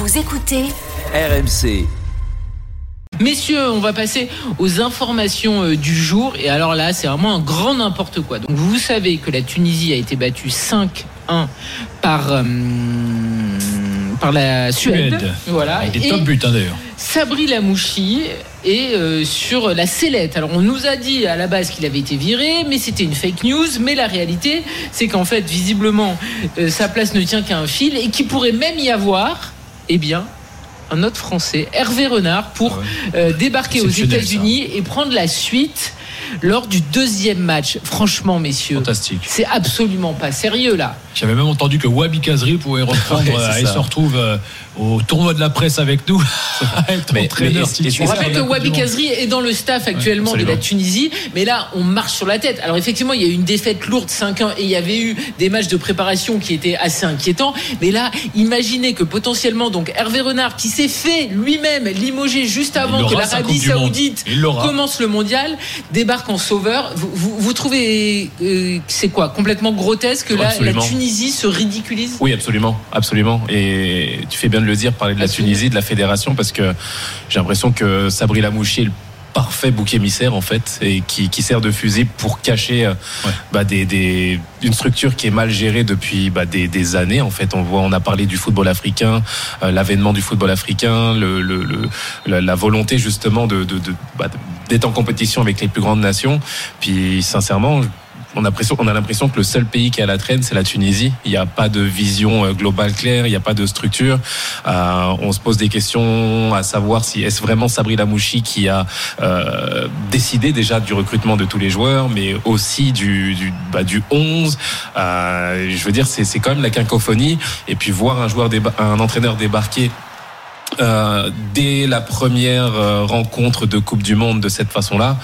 Vous écoutez RMC. Messieurs, on va passer aux informations du jour. Et alors là, c'est vraiment un grand n'importe quoi. Donc vous savez que la Tunisie a été battue 5-1 par la Suède. Voilà. Des top buts d'ailleurs. Sabri Lamouchi est sur la sellette. Alors on nous a dit à la base qu'il avait été viré, mais c'était une fake news. Mais la réalité, c'est qu'en fait, visiblement, sa place ne tient qu'à un fil et qu'il pourrait même y avoir, un autre Français, Hervé Renard, pour débarquer aux États-Unis et prendre la suite lors du deuxième match. Franchement, messieurs, fantastique. C'est absolument pas sérieux là. J'avais même entendu que Wabi Kazri pouvait reprendre et se retrouve au tournoi de la presse avec nous. On rappelle que Wabi Kazri est dans le staff actuellement de la Tunisie, mais là on marche sur la tête. Alors effectivement il y a eu une défaite lourde 5-1 et il y avait eu des matchs de préparation qui étaient assez inquiétants, mais là imaginez que potentiellement donc Hervé Renard, qui s'est fait lui-même limoger juste avant que l'Arabie Saoudite commence le mondial, débarque en sauveur. Vous trouvez c'est quoi, complètement grotesque que là la Tunisie se ridiculise? Oui, absolument. Et tu fais bien de le dire, parler de la Tunisie, de la fédération, parce que j'ai l'impression que Sabri Lamouchi est le parfait bouc émissaire en fait, et qui sert de fusible pour cacher une structure qui est mal gérée depuis des années en fait. On a parlé du football africain, l'avènement du football africain, la volonté justement d'être en compétition avec les plus grandes nations. Puis sincèrement, on a l'impression que le seul pays qui est à la traîne, c'est la Tunisie. Il n'y a pas de vision globale claire, il n'y a pas de structure. On se pose des questions à savoir si est-ce vraiment Sabri Lamouchi qui a décidé déjà du recrutement de tous les joueurs, mais aussi du 11. Je veux dire, c'est quand même la cacophonie. Et puis voir un entraîneur débarquer dès la première rencontre de Coupe du Monde de cette façon-là,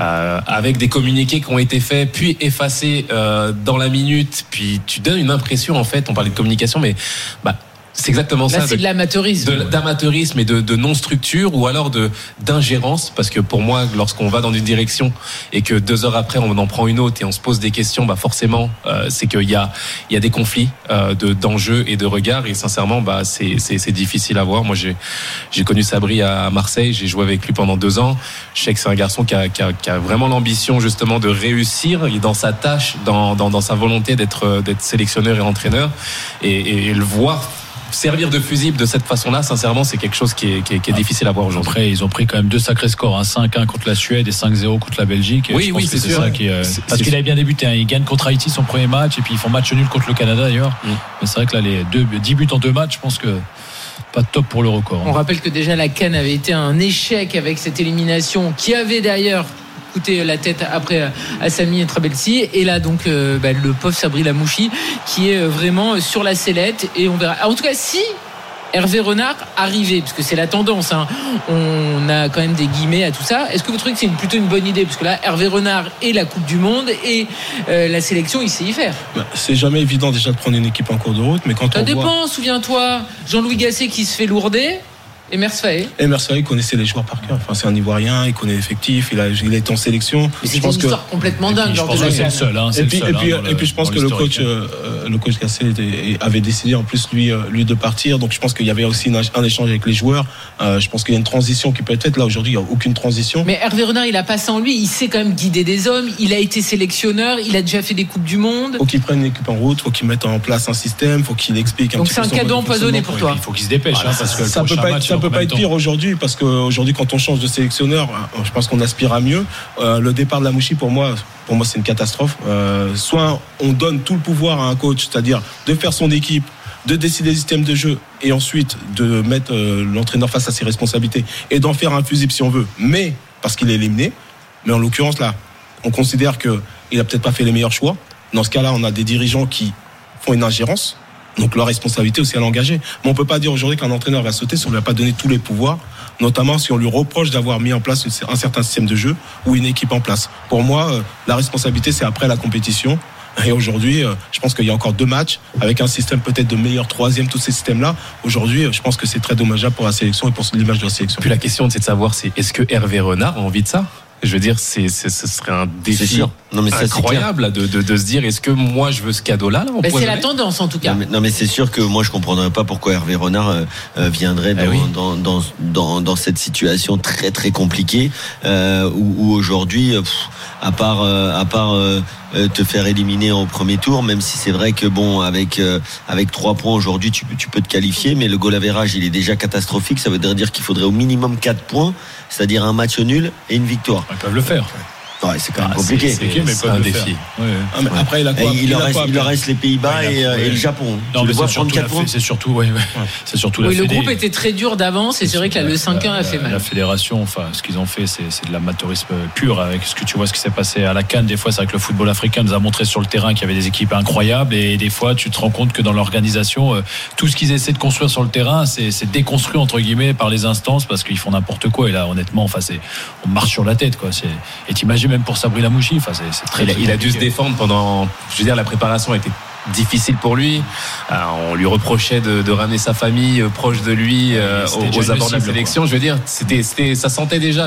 avec des communiqués qui ont été faits puis effacés dans la minute, puis tu donnes une impression en fait, on parlait de communication, mais c'est exactement là, ça. C'est de l'amateurisme. D'amateurisme et de non-structure, ou alors d'ingérence, parce que pour moi, lorsqu'on va dans une direction et que 2 heures après on en prend une autre et on se pose des questions, forcément, c'est qu'il y a des conflits d'enjeux et de regards, et sincèrement, c'est difficile à voir. Moi, j'ai connu Sabri à Marseille, j'ai joué avec lui pendant 2 ans. Je sais que c'est un garçon qui a vraiment l'ambition justement de réussir dans sa tâche, dans sa volonté d'être sélectionneur et entraîneur, et le voir servir de fusible de cette façon-là, sincèrement, c'est quelque chose qui est difficile à voir aujourd'hui. Après, ils ont pris quand même 2 sacrés scores, 5-1 contre la Suède et 5-0 contre la Belgique. Oui, c'est sûr. Parce qu'il avait bien débuté. Ils gagnent contre Haïti son premier match, et puis ils font match nul contre le Canada d'ailleurs. Mais c'est vrai que là, les 10 buts en 2 matchs, je pense que pas top pour le record. On rappelle que déjà la CAN avait été un échec avec cette élimination, qui avait d'ailleurs coûté la tête après à Sami et Trabelsi, et là donc le pauvre Sabri Lamouchi qui est vraiment sur la sellette, et on verra. En tout cas, si Hervé Renard arrivait, parce que c'est la tendance, on a quand même des guillemets à tout ça, est-ce que vous trouvez que c'est plutôt une bonne idée? Parce que là, Hervé Renard et la Coupe du Monde et la sélection, il sait y faire. C'est jamais évident déjà de prendre une équipe en cours de route, mais quand ça dépend, souviens-toi, Jean-Louis Gasset qui se fait lourder. Emers Faé connaissait les joueurs par cœur. Enfin, c'est un Ivoirien, il connaît l'effectif, il est en sélection. Mais c'est une histoire complètement dingue. Je pense que c'est le seul. Et puis je pense que le coach Gasset avait décidé en plus lui de partir. Donc je pense qu'il y avait aussi un échange avec les joueurs. Je pense qu'il y a une transition qui peut être faite. Là aujourd'hui, il n'y a aucune transition. Mais Hervé Renard, il a pas ça en lui. Il sait quand même guider des hommes. Il a été sélectionneur. Il a déjà fait des Coupes du Monde. Faut qu'il prenne une équipe en route. Faut qu'il mette en place un système. Faut qu'il explique. Donc c'est un cadeau empoisonné pour toi. Il faut qu'il se dépêche, parce que ça peut pas être pire aujourd'hui, parce qu'aujourd'hui, quand on change de sélectionneur, je pense qu'on aspire à mieux. Le départ de Lamouchi, pour moi, c'est une catastrophe. Soit on donne tout le pouvoir à un coach, c'est-à-dire de faire son équipe, de décider des systèmes de jeu, et ensuite de mettre l'entraîneur face à ses responsabilités et d'en faire un fusible si on veut, mais parce qu'il est éliminé. Mais en l'occurrence, là, on considère qu'il a peut-être pas fait les meilleurs choix. Dans ce cas-là, on a des dirigeants qui font une ingérence. Donc leur responsabilité aussi à l'engager. Mais on peut pas dire aujourd'hui qu'un entraîneur va sauter si on lui a pas donné tous les pouvoirs, notamment si on lui reproche d'avoir mis en place un certain système de jeu ou une équipe en place. Pour moi, la responsabilité, c'est après la compétition. Et aujourd'hui, je pense qu'il y a encore 2 matchs avec un système peut-être de meilleur troisième, tous ces systèmes-là. Aujourd'hui, je pense que c'est très dommageable pour la sélection et pour l'image de la sélection. Puis la question, c'est de savoir, est-ce que Hervé Renard a envie de ça? Je veux dire, ce serait un défi Non, mais incroyable là, de se dire, est-ce que moi je veux ce cadeau-là là, c'est la tendance en tout cas. Non mais c'est sûr que moi je comprendrais pas pourquoi Hervé Renard viendrait dans cette situation très très compliquée où aujourd'hui à part te faire éliminer au premier tour, même si c'est vrai que bon avec 3 points aujourd'hui tu peux te qualifier, mais le goal average il est déjà catastrophique. Ça veut dire qu'il faudrait au minimum 4 points, c'est-à-dire un match nul et une victoire. Ils peuvent le faire. Ouais, c'est quand même compliqué. C'est un défi. Après, il leur reste les Pays-Bas et le Japon. Non, mais c'est surtout la le groupe était très dur d'avance et c'est vrai que là, le 5-1 a fait mal. La fédération, ce qu'ils ont fait, c'est de l'amateurisme pur. Avec ce qui s'est passé à la CAN, des fois, c'est vrai que le football africain nous a montré sur le terrain qu'il y avait des équipes incroyables et des fois, tu te rends compte que dans l'organisation, tout ce qu'ils essaient de construire sur le terrain, c'est déconstruit entre guillemets par les instances parce qu'ils font n'importe quoi. Et là, honnêtement, on marche sur la tête, quoi. Et t'imagines même pour Sabri Lamouchi, c'est très. Il a dû se défendre pendant. Je veux dire, la préparation a été difficile pour lui. On lui reprochait de ramener sa famille proche de lui aux abords de la sélection. Je veux dire, ça sentait déjà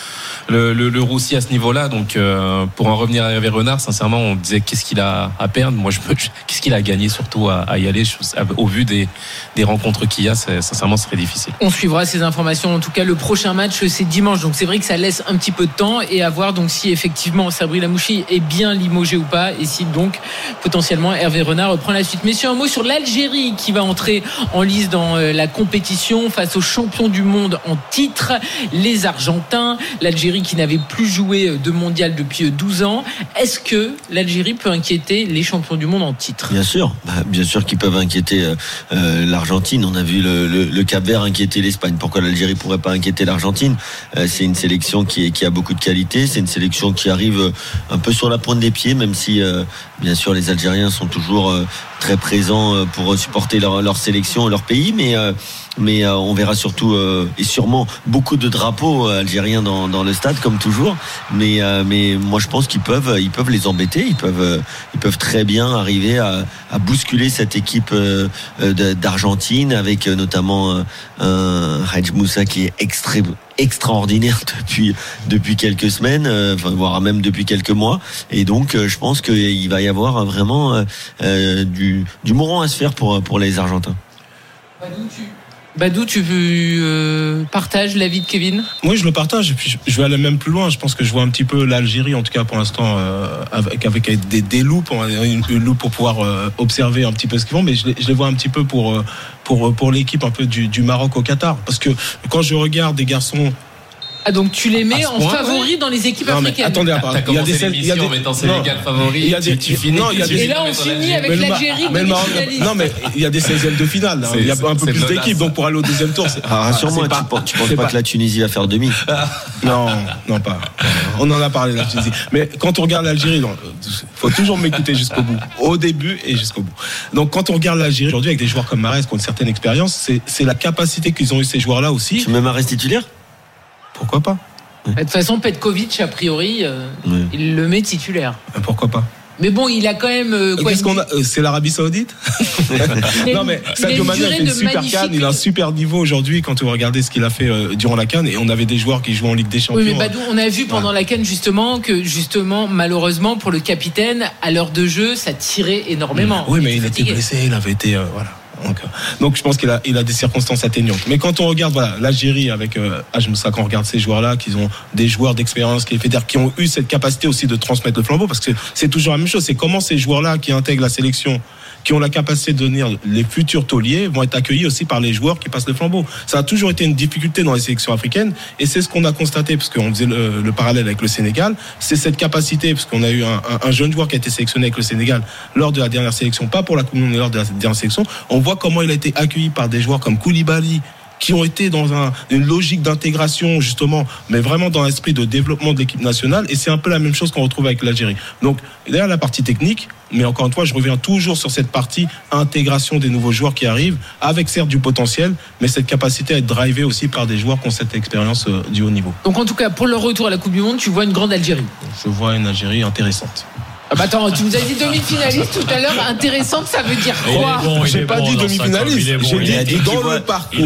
le roussi à ce niveau-là. Donc, pour en revenir à Hervé Renard, sincèrement, on disait qu'est-ce qu'il a à perdre. Moi, qu'est-ce qu'il a gagné surtout à y aller. Au vu des rencontres qu'il y a, sincèrement, ce serait difficile. On suivra ces informations. En tout cas, le prochain match, c'est dimanche. Donc, c'est vrai que ça laisse un petit peu de temps et à voir donc si effectivement Sabri Lamouchi est bien limogé ou pas et si donc potentiellement Hervé Renard reprend la suite. Messieurs, un mot sur l'Algérie qui va entrer en lice dans la compétition face aux champions du monde en titre, les Argentins. L'Algérie qui n'avait plus joué de mondial depuis 12 ans. Est-ce que l'Algérie peut inquiéter les champions du monde en titre ? Bien sûr qu'ils peuvent inquiéter l'Argentine. On a vu le Cap-Vert inquiéter l'Espagne. Pourquoi l'Algérie pourrait pas inquiéter l'Argentine ? C'est une sélection qui a beaucoup de qualité. C'est une sélection qui arrive un peu sur la pointe des pieds, même si bien sûr les Algériens sont toujours très présents pour supporter leur sélection et leur pays, mais on verra surtout et sûrement beaucoup de drapeaux algériens dans le stade comme toujours, mais moi je pense qu'ils peuvent les embêter, ils peuvent très bien arriver à bousculer cette équipe d'Argentine avec notamment un Hadj Moussa qui est extraordinaire depuis quelques semaines, voire même depuis quelques mois, et donc je pense qu'il va y avoir vraiment du mouron à se faire pour les Argentins. Badou, tu partages l'avis de Kevin ? Oui, je le partage. Et puis je vais aller même plus loin. Je pense que je vois un petit peu l'Algérie, en tout cas pour l'instant, avec des loupes, une loupe pour pouvoir observer un petit peu ce qu'ils font. Mais je les vois un petit peu pour l'équipe un peu du Maroc au Qatar, parce que quand je regarde des garçons. Ah, donc tu les mets en favoris dans les équipes africaines. Attendez, il y a des en mettant Sénégal favoris. Tu finis. Et là on finit avec l'Algérie. Non, mais il y a des 16e de finale. Il y a un peu plus d'équipes, donc pour aller au deuxième tour. Rassure-moi, tu penses pas que la Tunisie va faire demi ? Non, pas. On en a parlé, la Tunisie. Mais quand on regarde l'Algérie, il faut toujours m'écouter jusqu'au bout, au début et jusqu'au bout. Donc quand on regarde l'Algérie aujourd'hui avec des joueurs comme Mahrez qui ont une certaine expérience, c'est la capacité qu'ils ont eu ces joueurs-là aussi. Tu mets Mahrez titulaire ? Pourquoi pas ? De toute façon, Petkovic, a priori, il le met titulaire. Pourquoi pas ? Mais bon, il a quand même. Qu'est-ce qu'on a ? C'est l'Arabie Saoudite ? Non, mais Sadio Mané a fait une super CAN. Il a un super niveau aujourd'hui quand vous regardez ce qu'il a fait durant la CAN. Et on avait des joueurs qui jouaient en Ligue des Champions. Oui, mais Badou, on a vu pendant la CAN justement que malheureusement, pour le capitaine, à l'heure de jeu, ça tirait énormément. Oui, mais il était blessé. Il avait été voilà. Donc je pense qu'il a des circonstances atténuantes. Mais quand on regarde l'Algérie avec Hadj Moussa, quand on regarde ces joueurs-là, qui ont des joueurs d'expérience, qui ont eu cette capacité aussi de transmettre le flambeau, parce que c'est toujours la même chose. C'est comment ces joueurs-là qui intègrent la sélection, qui ont la capacité de devenir les futurs tauliers, vont être accueillis aussi par les joueurs qui passent le flambeau. Ça a toujours été une difficulté dans les sélections africaines, et c'est ce qu'on a constaté, parce qu'on faisait le parallèle avec le Sénégal. C'est cette capacité, parce qu'on a eu un jeune joueur qui a été sélectionné avec le Sénégal lors de la dernière sélection, pas pour la Coupe du Monde, mais lors de la dernière sélection. On voit comment il a été accueilli par des joueurs comme Koulibaly, qui ont été dans une logique d'intégration justement, mais vraiment dans l'esprit de développement de l'équipe nationale, et c'est un peu la même chose qu'on retrouve avec l'Algérie. Donc derrière la partie technique, mais encore une fois, je reviens toujours sur cette partie intégration des nouveaux joueurs qui arrivent, avec certes du potentiel, mais cette capacité à être drivé aussi par des joueurs qui ont cette expérience du haut niveau. Donc en tout cas, pour leur retour à la Coupe du Monde, tu vois une grande Algérie ? Je vois une Algérie intéressante. Attends, tu nous as dit demi-finaliste tout à l'heure. Intéressant, ça veut dire quoi? J'ai pas dit demi-finaliste. J'ai dit dans le parcours.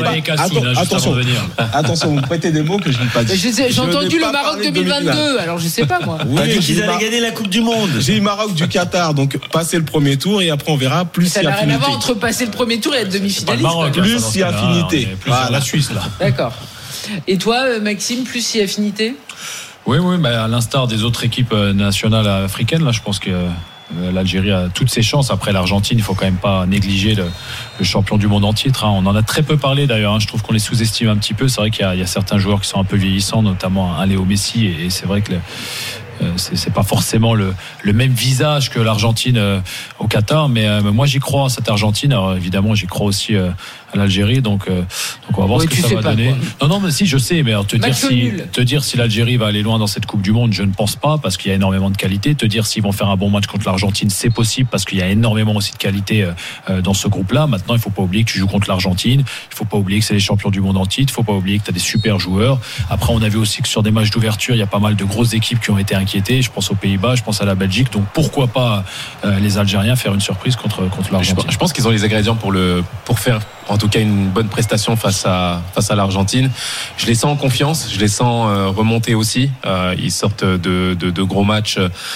Attention, vous me prêtez des mots que je n'ai pas dit. J'ai entendu le Maroc 2022. Alors je sais pas moi. T'as dit qu'ils allaient gagner la Coupe du Monde. J'ai eu Maroc du Qatar, donc passer le premier tour et après on verra plus si affinité. Ça n'a rien à voir entre passer le premier tour et être demi-finaliste. Plus si affinité. Voilà, la Suisse là. D'accord. Et toi, Maxime, plus si affinité? Oui, à l'instar des autres équipes nationales africaines, là, je pense que l'Algérie a toutes ses chances. Après l'Argentine, il faut quand même pas négliger le champion du monde en titre. On en a très peu parlé d'ailleurs. Je trouve qu'on les sous-estime un petit peu. C'est vrai qu'il y a certains joueurs qui sont un peu vieillissants, notamment un Léo Messi, et c'est vrai que c'est pas forcément le même visage que l'Argentine au Qatar, mais moi j'y crois à cette Argentine. Alors évidemment j'y crois aussi à l'Algérie, donc on va voir ce que ça va donner. Non mais si, je sais, mais alors, te dire si l'Algérie va aller loin dans cette Coupe du Monde, je ne pense pas, parce qu'il y a énormément de qualité. Te dire s'ils vont faire un bon match contre l'Argentine, c'est possible, parce qu'il y a énormément aussi de qualité dans ce groupe-là. Maintenant, il faut pas oublier que tu joues contre l'Argentine, il faut pas oublier que c'est les champions du monde en titre, il faut pas oublier que tu as des super joueurs. Après, on a vu aussi que sur des matchs d'ouverture, il y a pas mal de grosses équipes qui ont été inquiétées. Je pense aux Pays-Bas, je pense à la Belgique, donc pourquoi pas les Algériens faire une surprise contre l'Argentine. Je pense qu'ils ont les ingrédients pour faire en tout cas une bonne prestation face à l'Argentine. Je les sens en confiance, je les sens remonter aussi. Ils sortent de gros matchs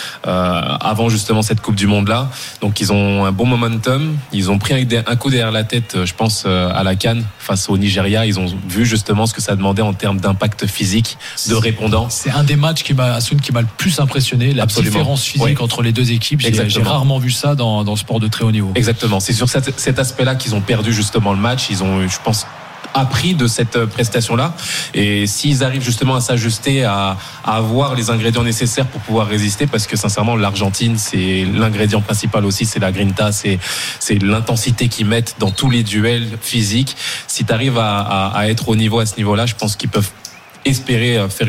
avant justement cette Coupe du Monde là, donc ils ont un bon momentum. Ils ont pris un coup derrière la tête, je pense à la CAN face au Nigeria. Ils ont vu justement ce que ça demandait en termes d'impact physique, de répondants. C'est un des matchs qui m'a le plus impressionné, la différence physique entre les deux équipes. J'ai rarement vu ça dans le sport de très haut niveau. Exactement, c'est sur cet aspect-là qu'ils ont perdu justement le match. Ils ont, je pense, appris de cette prestation-là, et s'ils arrivent justement à s'ajuster, à avoir les ingrédients nécessaires pour pouvoir résister, parce que sincèrement l'Argentine, c'est l'ingrédient principal aussi, c'est la grinta, c'est l'intensité qu'ils mettent dans tous les duels physiques. Si tu arrives à être au niveau, à ce niveau-là, je pense qu'ils peuvent espérer faire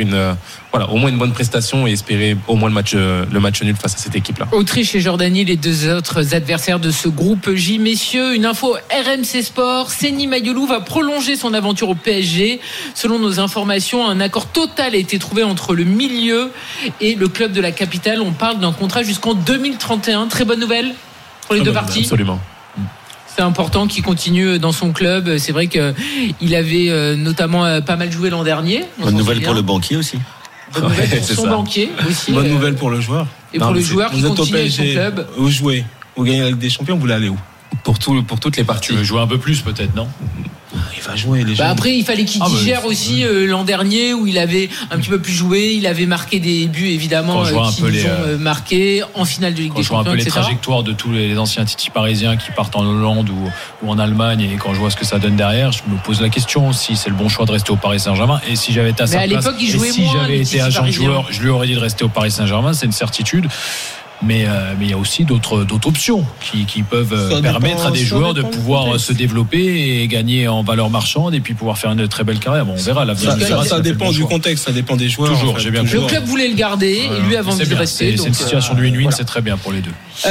au moins une bonne prestation et espérer au moins le match nul face à cette équipe-là. Autriche et Jordanie, les deux autres adversaires de ce groupe J. Messieurs, une info RMC Sport, Seny Mayolou va prolonger son aventure au PSG. Selon nos informations, un accord total a été trouvé entre le milieu et le club de la capitale. On parle d'un contrat jusqu'en 2031. Très bonne nouvelle pour les deux parties. Absolument. C'est important qu'il continue dans son club. C'est vrai qu'il avait notamment pas mal joué l'an dernier. Bonne nouvelle pour le banquier aussi. Bonne nouvelle pour son banquier aussi. Bonne nouvelle pour le joueur. Et pour le joueur qui continue avec son club. Vous jouez, vous gagnez la Ligue des Champions, vous voulez aller où? Pour toutes les parties. Tu veux jouer un peu plus peut-être, non? Il va jouer les gens. Après, il fallait qu'il digère aussi l'an dernier où il avait un petit peu plus joué. Il avait marqué des buts évidemment qui ont marqué en finale de Ligue des Champions. Quand je vois un peu les trajectoires de tous les anciens Titi parisiens qui partent en Hollande ou en Allemagne, et quand je vois ce que ça donne derrière, je me pose la question si c'est le bon choix de rester au Paris Saint-Germain. Et si j'avais été à sa place, si j'avais été agent de joueur, je lui aurais dit de rester au Paris Saint-Germain, c'est une certitude. Mais il y a aussi d'autres options qui peuvent permettre à des joueurs de pouvoir se développer et gagner en valeur marchande et puis pouvoir faire une très belle carrière. Bon, on verra. Ça dépend du contexte, ça dépend des joueurs. Toujours, j'ai bien compris. Le club voulait le garder et lui a envie de rester. C'est une situation de win-win, c'est très bien pour les deux.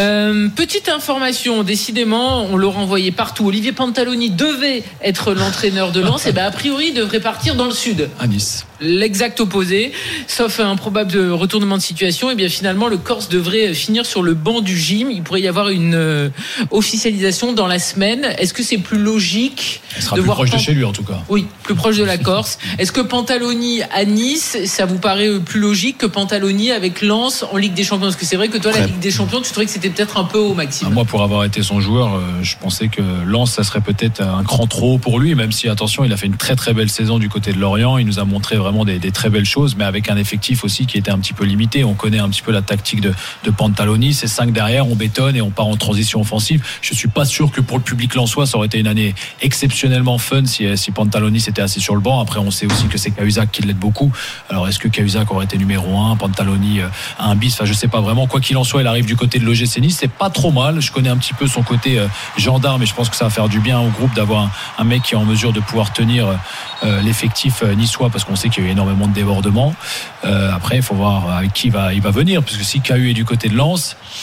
Petite information, décidément, on l'a renvoyé partout. Olivier Pantaloni devait être l'entraîneur de Lens, et a priori, il devrait partir dans le sud. À Nice. L'exact opposé, sauf un probable retournement de situation. Et bien finalement, le Corse devrait finir sur le banc du gym. Il pourrait y avoir une officialisation dans la semaine. Est-ce que c'est plus logique de sera plus proche de chez lui en tout cas? Oui, plus proche de la Corse. Est-ce que Pantaloni à Nice, ça vous paraît plus logique que Pantaloni avec Lens en Ligue des Champions? Parce que c'est vrai que toi, la Ligue des Champions, tu trouvais que c'était peut-être un peu haut, Maxime. Moi, pour avoir été son joueur, je pensais que Lens, ça serait peut-être un cran trop haut pour lui, même si, attention, il a fait une très très belle saison du côté de Lorient. Il nous a montré vraiment des très belles choses, mais avec un effectif aussi qui était un petit peu limité. On connaît un petit peu la tactique de Pantaloni. C'est 5 derrière, on bétonne et on part en transition offensive. Je suis pas sûr que pour le public lensois, ça aurait été une année exceptionnellement fun si Pantaloni s'était assis sur le banc. Après, on sait aussi que c'est Cahuzac qui l'aide beaucoup. Alors, est-ce que Cahuzac aurait été numéro 1, Pantaloni à un bis? Enfin, je sais pas vraiment. Quoi qu'il en soit, il arrive du côté de l'OGC Nice. C'est pas trop mal. Je connais un petit peu son côté gendarme, et je pense que ça va faire du bien au groupe d'avoir un mec qui est en mesure de pouvoir tenir l'effectif niçois, parce qu'on sait qu'il y a eu énormément de débordements. Après, il faut voir avec qui il va venir, parce que si KU est du côté de Lens,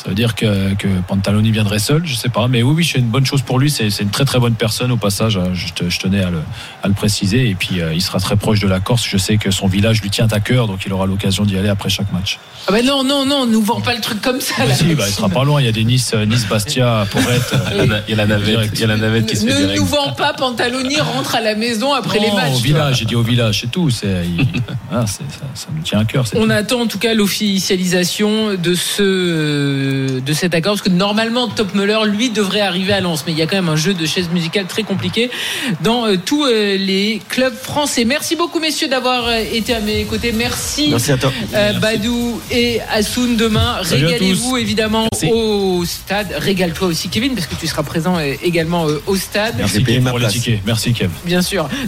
Ça veut dire que Pantaloni viendrait seul, je sais pas. Mais oui, c'est une bonne chose pour lui. C'est une très très bonne personne au passage. Je tenais à le préciser. Et puis il sera très proche de la Corse. Je sais que son village lui tient à cœur, donc il aura l'occasion d'y aller après chaque match. Ah ben non, nous vend pas le truc comme ça. Là. Si, il sera pas loin. Il y a des Nice Bastia, Porrette. Il y a la navette qui se fait direct. Ne nous vend pas, Pantaloni rentre à la maison après les matchs. Au village, j'ai dit au village, c'est tout. Ça nous tient à cœur. On attend en tout cas l'officialisation de cet accord, parce que normalement Topmöller lui devrait arriver à Lens, mais il y a quand même un jeu de chaises musicales très compliqué dans tous les clubs français. Merci beaucoup messieurs d'avoir été à mes côtés. Merci à toi. Badou et Hassoun. Demain régalez-vous évidemment au stade. Régale-toi aussi Kevin, parce que tu seras présent également au stade. Merci Kev pour les tickets. Merci Kev. Bien sûr.